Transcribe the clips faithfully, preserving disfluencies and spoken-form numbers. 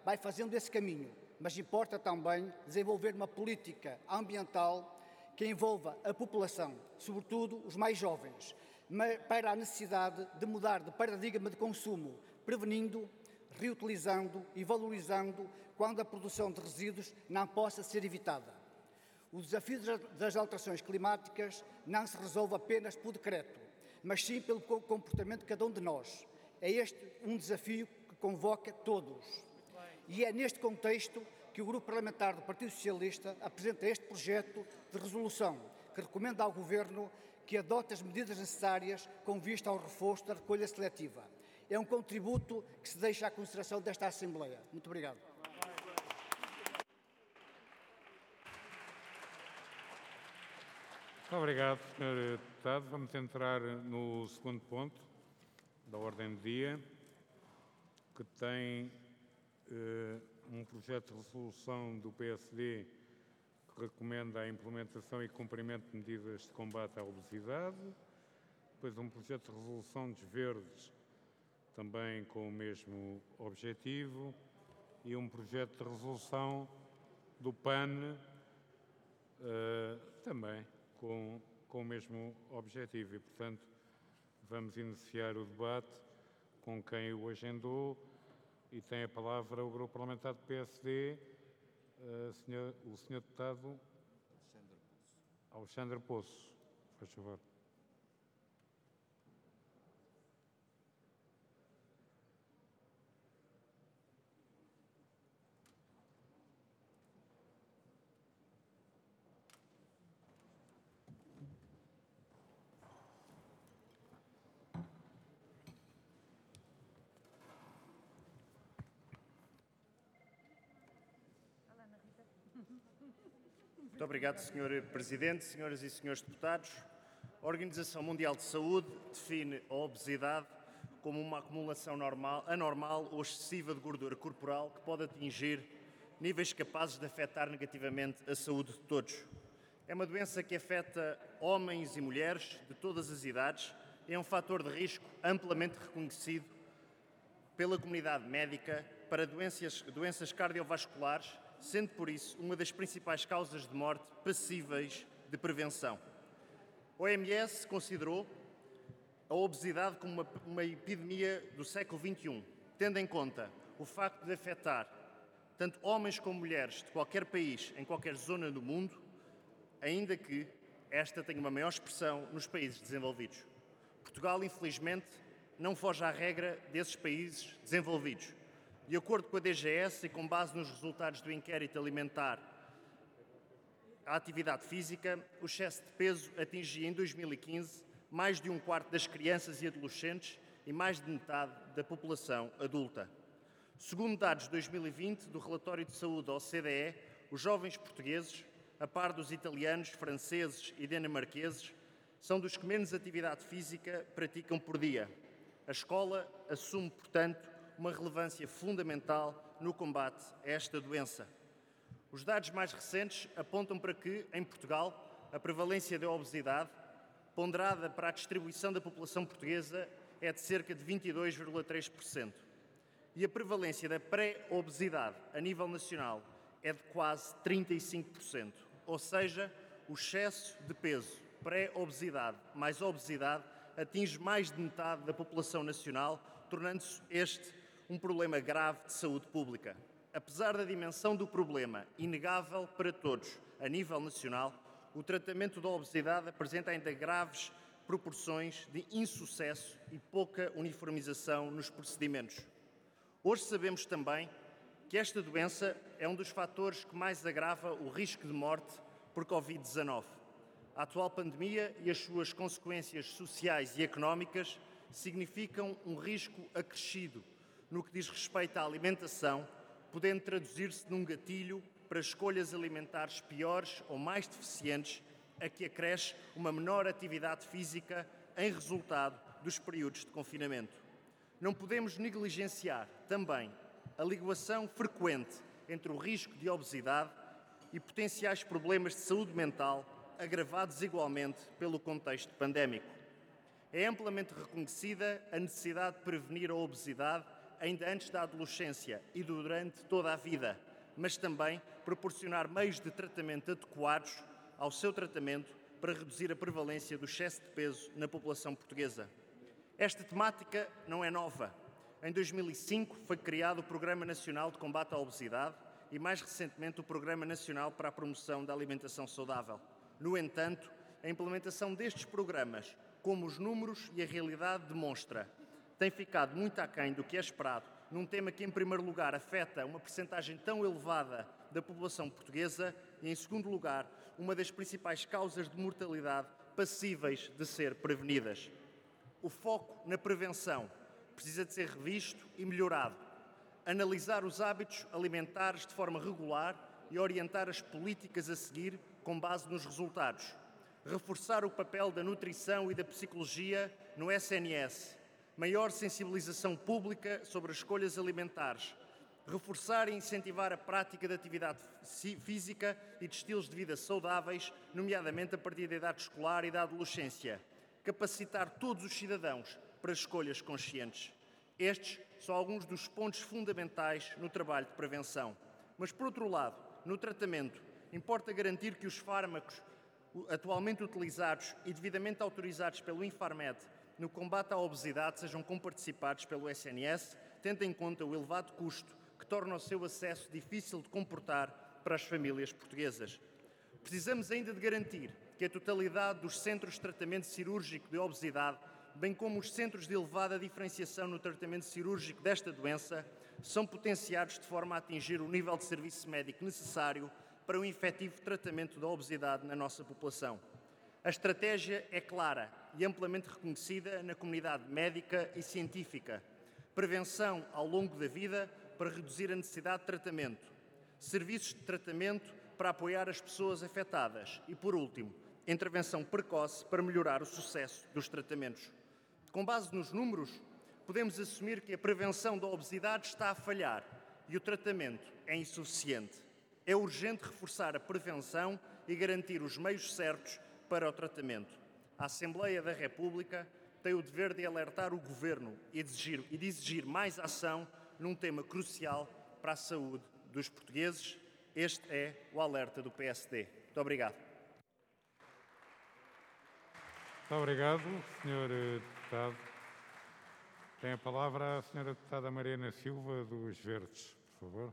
vai fazendo esse caminho, mas importa também desenvolver uma política ambiental que envolva a população, sobretudo os mais jovens, para a necessidade de mudar de paradigma de consumo, prevenindo, reutilizando e valorizando quando a produção de resíduos não possa ser evitada. O desafio das alterações climáticas não se resolve apenas por decreto, mas sim pelo comportamento de cada um de nós. É este um desafio que convoca todos. E é neste contexto que o Grupo Parlamentar do Partido Socialista apresenta este projeto de resolução, que recomenda ao Governo que adote as medidas necessárias com vista ao reforço da recolha seletiva. É um contributo que se deixa à consideração desta Assembleia. Muito obrigado. Muito obrigado, senhor Deputado. Vamos entrar no segundo ponto da ordem do dia, que tem uh, um projeto de resolução do P S D que recomenda a implementação e cumprimento de medidas de combate à obesidade, depois um projeto de resolução dos Verdes, também com o mesmo objetivo, e um projeto de resolução do P A N, uh, também com, com o mesmo objetivo. E, portanto, vamos iniciar o debate com quem o agendou, e tem a palavra o Grupo Parlamentar do P S D, uh, senhor, o senhor Deputado Alexandre Poço. Faz favor. Muito obrigado, senhor Presidente, senhoras e senhores deputados. A Organização Mundial de Saúde define a obesidade como uma acumulação normal, anormal ou excessiva de gordura corporal que pode atingir níveis capazes de afetar negativamente a saúde de todos. É uma doença que afeta homens e mulheres de todas as idades e é um fator de risco amplamente reconhecido pela comunidade médica para doenças, doenças cardiovasculares, sendo por isso uma das principais causas de morte passíveis de prevenção. A O M S considerou a obesidade como uma, uma epidemia do século vinte e um, tendo em conta o facto de afetar tanto homens como mulheres de qualquer país, em qualquer zona do mundo, ainda que esta tenha uma maior expressão nos países desenvolvidos. Portugal, infelizmente, não foge à regra desses países desenvolvidos. De acordo com a D G S e com base nos resultados do inquérito alimentar à atividade física, o excesso de peso atingia em dois mil e quinze mais de um quarto das crianças e adolescentes e mais de metade da população adulta. Segundo dados de dois mil e vinte do relatório de saúde da O C D E, os jovens portugueses, a par dos italianos, franceses e dinamarqueses, são dos que menos atividade física praticam por dia. A escola assume, portanto, uma relevância fundamental no combate a esta doença. Os dados mais recentes apontam para que, em Portugal, a prevalência da obesidade, ponderada para a distribuição da população portuguesa, é de cerca de vinte e dois vírgula três por cento. E a prevalência da pré-obesidade a nível nacional é de quase trinta e cinco por cento. Ou seja, o excesso de peso, pré-obesidade mais obesidade, atinge mais de metade da população nacional, tornando-se este um problema grave de saúde pública. Apesar da dimensão do problema inegável para todos a nível nacional, o tratamento da obesidade apresenta ainda graves proporções de insucesso e pouca uniformização nos procedimentos. Hoje sabemos também que esta doença é um dos fatores que mais agrava o risco de morte por covid dezanove. A atual pandemia e as suas consequências sociais e económicas significam um risco acrescido no que diz respeito à alimentação, podendo traduzir-se num gatilho para escolhas alimentares piores ou mais deficientes, a que acresce uma menor atividade física em resultado dos períodos de confinamento. Não podemos negligenciar também a ligação frequente entre o risco de obesidade e potenciais problemas de saúde mental, agravados igualmente pelo contexto pandémico. É amplamente reconhecida a necessidade de prevenir a obesidade ainda antes da adolescência e durante toda a vida, mas também proporcionar meios de tratamento adequados ao seu tratamento para reduzir a prevalência do excesso de peso na população portuguesa. Esta temática não é nova. Em dois mil e cinco foi criado o Programa Nacional de Combate à Obesidade e, mais recentemente, o Programa Nacional para a Promoção da Alimentação Saudável. No entanto, a implementação destes programas, como os números e a realidade demonstra, tem ficado muito aquém do que é esperado num tema que, em primeiro lugar, afeta uma percentagem tão elevada da população portuguesa e, em segundo lugar, uma das principais causas de mortalidade passíveis de ser prevenidas. O foco na prevenção precisa de ser revisto e melhorado. Analisar os hábitos alimentares de forma regular e orientar as políticas a seguir com base nos resultados. Reforçar o papel da nutrição e da psicologia no S N S. Maior sensibilização pública sobre as escolhas alimentares. Reforçar e incentivar a prática de atividade física e de estilos de vida saudáveis, nomeadamente a partir da idade escolar e da adolescência. Capacitar todos os cidadãos para escolhas conscientes. Estes são alguns dos pontos fundamentais no trabalho de prevenção. Mas, por outro lado, no tratamento, importa garantir que os fármacos atualmente utilizados e devidamente autorizados pelo Infarmed no combate à obesidade sejam comparticipados pelo S N S, tendo em conta o elevado custo que torna o seu acesso difícil de comportar para as famílias portuguesas. Precisamos ainda de garantir que a totalidade dos centros de tratamento cirúrgico de obesidade, bem como os centros de elevada diferenciação no tratamento cirúrgico desta doença, são potenciados de forma a atingir o nível de serviço médico necessário para o efetivo tratamento da obesidade na nossa população. A estratégia é clara e amplamente reconhecida na comunidade médica e científica. Prevenção ao longo da vida para reduzir a necessidade de tratamento. Serviços de tratamento para apoiar as pessoas afetadas. E, por último, intervenção precoce para melhorar o sucesso dos tratamentos. Com base nos números, podemos assumir que a prevenção da obesidade está a falhar e o tratamento é insuficiente. É urgente reforçar a prevenção e garantir os meios certos para o tratamento. A Assembleia da República tem o dever de alertar o Governo e de exigir, e de exigir mais ação num tema crucial para a saúde dos portugueses. Este é o alerta do P S D. Muito obrigado. Muito obrigado, senhor Deputado. Tem a palavra a senhora Deputada Mariana Silva, dos Verdes, por favor.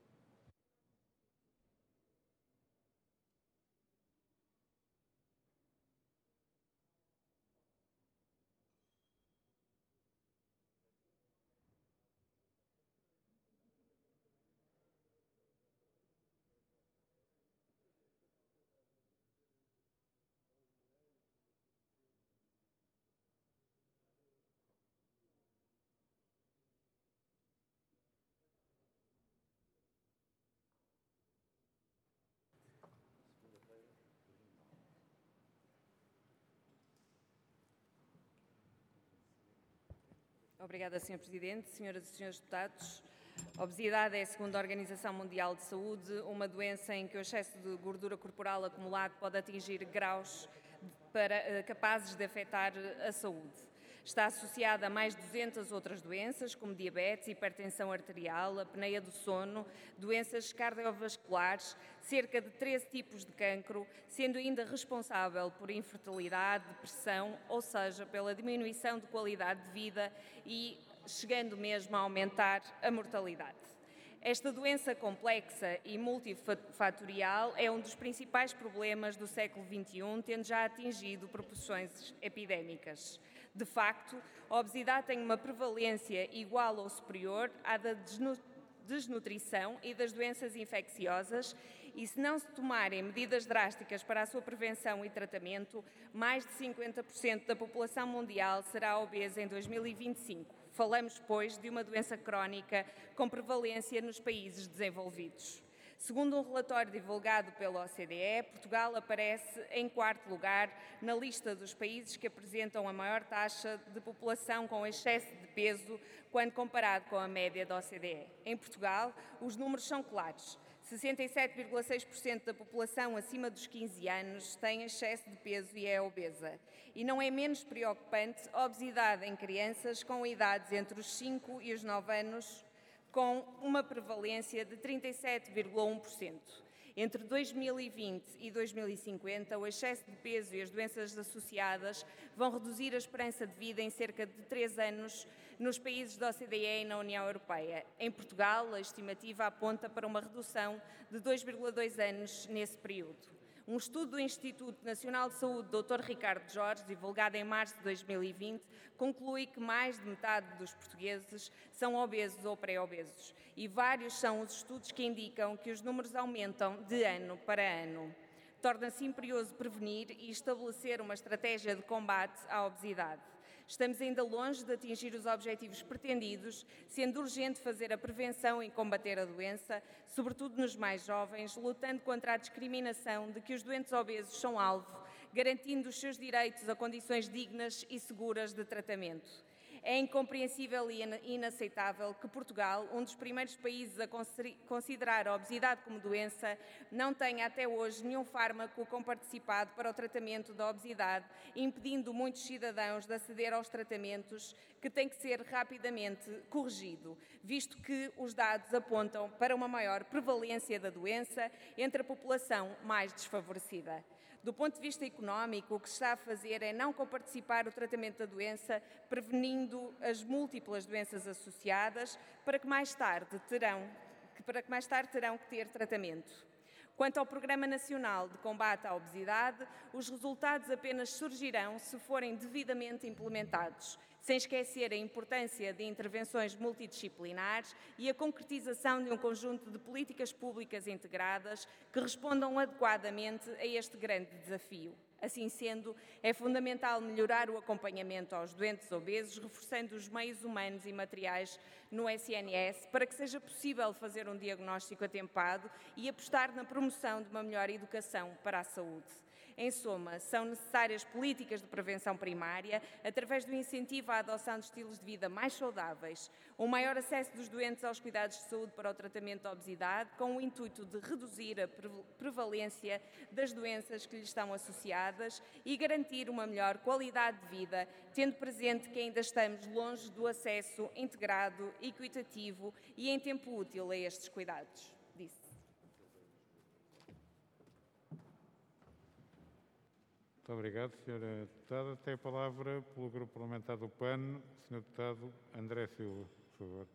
Obrigada, senhor Presidente. Senhoras e senhores deputados, a obesidade é, segundo a Organização Mundial de Saúde, uma doença em que o excesso de gordura corporal acumulado pode atingir graus para, capazes de afetar a saúde. Está associada a mais de duzentas outras doenças, como diabetes, hipertensão arterial, apneia do sono, doenças cardiovasculares, cerca de treze tipos de cancro, sendo ainda responsável por infertilidade, depressão, ou seja, pela diminuição de qualidade de vida e chegando mesmo a aumentar a mortalidade. Esta doença complexa e multifatorial é um dos principais problemas do século vinte e um, tendo já atingido proporções epidémicas. De facto, a obesidade tem uma prevalência igual ou superior à da desnutrição e das doenças infecciosas e, se não se tomarem medidas drásticas para a sua prevenção e tratamento, mais de cinquenta por cento da população mundial será obesa em dois mil e vinte e cinco. Falamos, pois, de uma doença crónica com prevalência nos países desenvolvidos. Segundo um relatório divulgado pela O C D E, Portugal aparece em quarto lugar na lista dos países que apresentam a maior taxa de população com excesso de peso quando comparado com a média da O C D E. Em Portugal, os números são claros. sessenta e sete vírgula seis por cento da população acima dos quinze anos tem excesso de peso e é obesa. E não é menos preocupante a obesidade em crianças com idades entre os cinco e os nove anos, com uma prevalência de trinta e sete vírgula um por cento. Entre dois mil e vinte e dois mil e cinquenta, o excesso de peso e as doenças associadas vão reduzir a esperança de vida em cerca de três anos nos países da O C D E e na União Europeia. Em Portugal, a estimativa aponta para uma redução de dois vírgula dois anos nesse período. Um estudo do Instituto Nacional de Saúde, doutor Ricardo Jorge, divulgado em março de dois mil e vinte, conclui que mais de metade dos portugueses são obesos ou pré-obesos. E vários são os estudos que indicam que os números aumentam de ano para ano. Torna-se imperioso prevenir e estabelecer uma estratégia de combate à obesidade. Estamos ainda longe de atingir os objetivos pretendidos, sendo urgente fazer a prevenção e combater a doença, sobretudo nos mais jovens, lutando contra a discriminação de que os doentes obesos são alvo, garantindo os seus direitos a condições dignas e seguras de tratamento. É incompreensível e inaceitável que Portugal, um dos primeiros países a considerar a obesidade como doença, não tenha até hoje nenhum fármaco comparticipado para o tratamento da obesidade, impedindo muitos cidadãos de aceder aos tratamentos, que tem que ser rapidamente corrigido, visto que os dados apontam para uma maior prevalência da doença entre a população mais desfavorecida. Do ponto de vista económico, o que se está a fazer é não comparticipar do tratamento da doença, prevenindo as múltiplas doenças associadas, para que mais tarde terão, que para que mais tarde terão que ter tratamento. Quanto ao Programa Nacional de Combate à Obesidade, os resultados apenas surgirão se forem devidamente implementados, sem esquecer a importância de intervenções multidisciplinares e a concretização de um conjunto de políticas públicas integradas que respondam adequadamente a este grande desafio. Assim sendo, é fundamental melhorar o acompanhamento aos doentes obesos, reforçando os meios humanos e materiais no S N S, para que seja possível fazer um diagnóstico atempado e apostar na promoção de uma melhor educação para a saúde. Em suma, são necessárias políticas de prevenção primária, através do incentivo à adoção de estilos de vida mais saudáveis, um maior acesso dos doentes aos cuidados de saúde para o tratamento da obesidade, com o intuito de reduzir a prevalência das doenças que lhe estão associadas e garantir uma melhor qualidade de vida, tendo presente que ainda estamos longe do acesso integrado, equitativo e em tempo útil a estes cuidados. Disse. Muito obrigado, senhora Deputada. Tem a palavra pelo Grupo Parlamentar do P A N, senhor Deputado André Silva, por favor.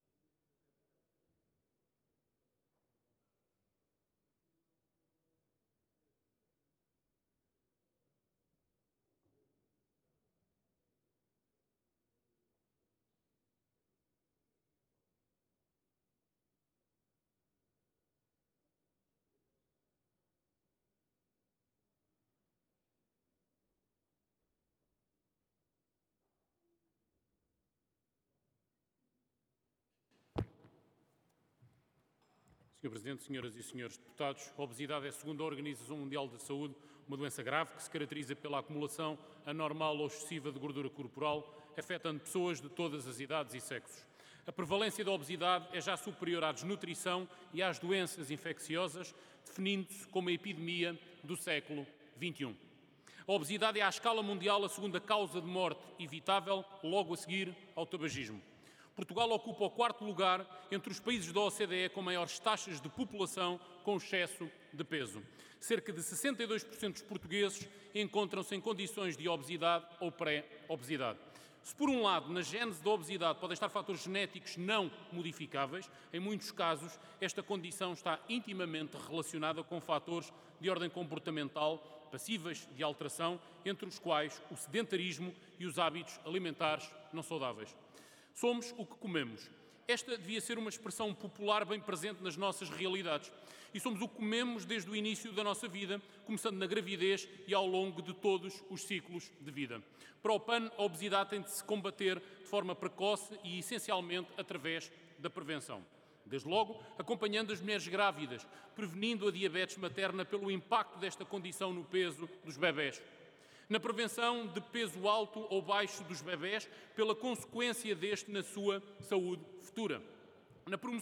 senhor Presidente, senhoras e senhores deputados, a obesidade é, segundo a Organização Mundial da Saúde, uma doença grave que se caracteriza pela acumulação anormal ou excessiva de gordura corporal, afetando pessoas de todas as idades e sexos. A prevalência da obesidade é já superior à desnutrição e às doenças infecciosas, definindo-se como a epidemia do século vinte e um. A obesidade é, à escala mundial, a segunda causa de morte evitável, logo a seguir ao tabagismo. Portugal ocupa o quarto lugar entre os países da O C D E com maiores taxas de população com excesso de peso. Cerca de sessenta e dois por cento dos portugueses encontram-se em condições de obesidade ou pré-obesidade. Se, por um lado, na gênese da obesidade podem estar fatores genéticos não modificáveis, em muitos casos esta condição está intimamente relacionada com fatores de ordem comportamental passíveis de alteração, entre os quais o sedentarismo e os hábitos alimentares não saudáveis. Somos o que comemos. Esta devia ser uma expressão popular bem presente nas nossas realidades. E somos o que comemos desde o início da nossa vida, começando na gravidez e ao longo de todos os ciclos de vida. Para o P A N, a obesidade tem de se combater de forma precoce e, essencialmente, através da prevenção. Desde logo, acompanhando as mulheres grávidas, prevenindo a diabetes materna pelo impacto desta condição no peso dos bebés. Na prevenção de peso alto ou baixo dos bebés, pela consequência deste na sua saúde futura. Na promoção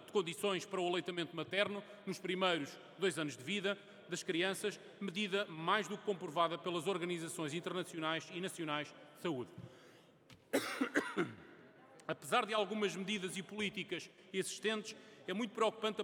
de condições para o aleitamento materno nos primeiros dois anos de vida das crianças, medida mais do que comprovada pelas organizações internacionais e nacionais de saúde. Apesar de algumas medidas e políticas existentes, é muito preocupante a